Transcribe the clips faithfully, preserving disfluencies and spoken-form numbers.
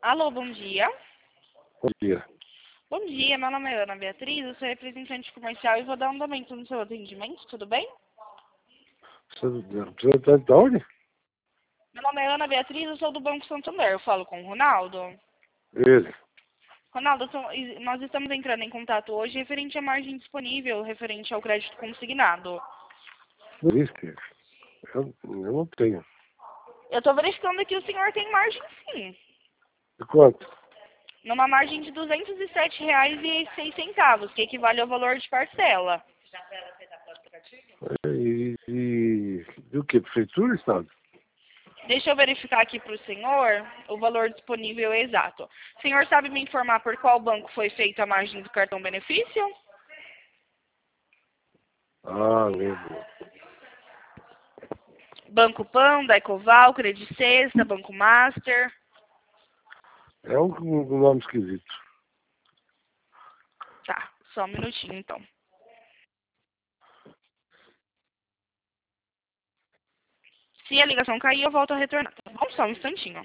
Alô, bom dia. Bom dia. Bom dia, meu nome é Ana Beatriz, eu sou representante comercial e vou dar um andamento no seu atendimento, tudo bem? Você está de onde? Meu nome é Ana Beatriz, eu sou do Banco Santander, eu falo com o Ronaldo. Ele. Ronaldo, são- nós estamos entrando em contato hoje referente à margem disponível, referente ao crédito consignado. Não existe. Eu, eu não tenho. Eu estou verificando que o senhor tem margem sim, De quanto? numa margem de duzentos e sete reais e seis centavos, que equivale ao valor de parcela. E, e, e o que? Prefeitura ou Estado? Deixa eu verificar aqui para o senhor o valor disponível exato. O senhor sabe me informar por qual banco foi feita a margem do cartão benefício? Ah, lembro. Banco Pan, da Ecoval, Credit Sexta, Banco Master. É um, um nome esquisito. Tá, só um minutinho então. Se a ligação cair, eu volto a retornar. Tá bom? Só um instantinho.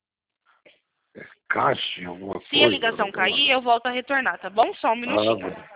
Caixa, alguma Se a coisa. ligação cair, eu volto a retornar, tá bom? Só um Ah, minutinho. bom.